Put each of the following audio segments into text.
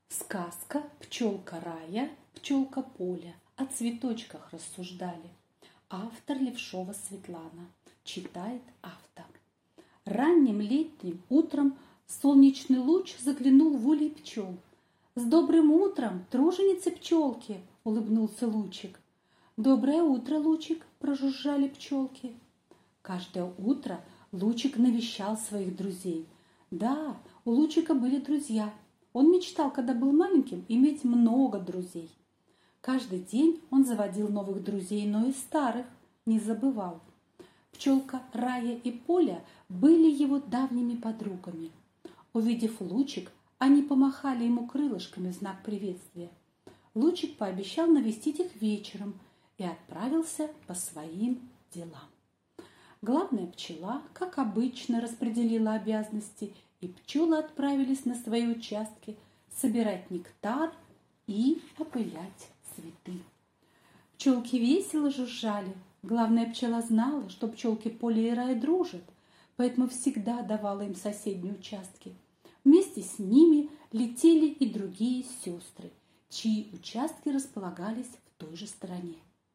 Сказка «Пчелка Рая, пчелка Поля» о цветочках рассуждали. Автор Левшова Светлана. Читает автор. Ранним летним утром солнечный луч заглянул в улей пчел. «С добрым утром, труженицы пчелки!» — улыбнулся лучик. «Доброе утро, Лучик!» — прожужжали пчелки. Каждое утро Лучик навещал своих друзей. Да, у Лучика были друзья. Он мечтал, когда был маленьким, иметь много друзей. Каждый день он заводил новых друзей, но и старых не забывал. Пчелка Рая и Поля были его давними подругами. Увидев Лучик, они помахали ему крылышками в знак приветствия. Лучик пообещал навестить их вечером и отправился по своим делам. Главная пчела, как обычно, распределила обязанности, и пчелы отправились на свои участки собирать нектар и опылять цветы. Пчелки весело жужжали. Главная пчела знала, что пчелки Поля и Рая дружат, поэтому всегда давала им соседние участки. Вместе с ними летели и другие сестры, чьи участки располагались в той же стороне.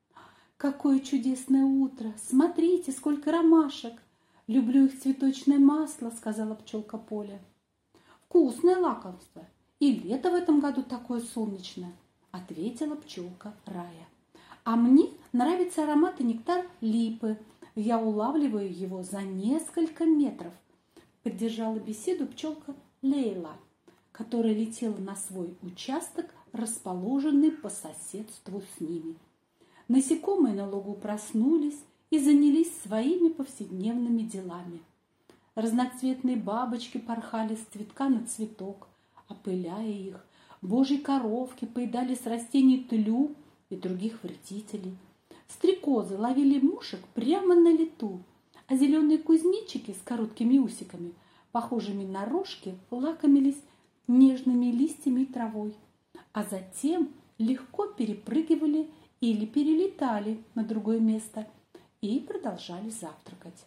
«Какое чудесное утро! Смотрите, сколько ромашек! Люблю их цветочное масло», — сказала пчелка Поля. «Вкусное лакомство! И лето в этом году такое солнечное», — ответила пчелка Рая. «А мне нравится аромат и нектар липы. Я улавливаю его за несколько метров», — поддержала беседу пчелка Лейла, которая летела на свой участок, расположенный по соседству с ними. Насекомые на лугу проснулись и занялись своими повседневными делами. Разноцветные бабочки порхали с цветка на цветок, опыляя их. Божьи коровки поедали с растений тлю и других вредителей. Стрекозы ловили мушек прямо на лету, а зеленые кузнечики с короткими усиками, похожими на рожки, лакомились нежными листьями и травой, а затем легко перепрыгивали или перелетали на другое место и продолжали завтракать.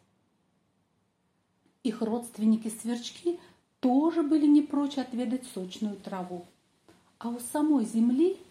Их родственники-сверчки тоже были не прочь отведать сочную траву. А у самой земли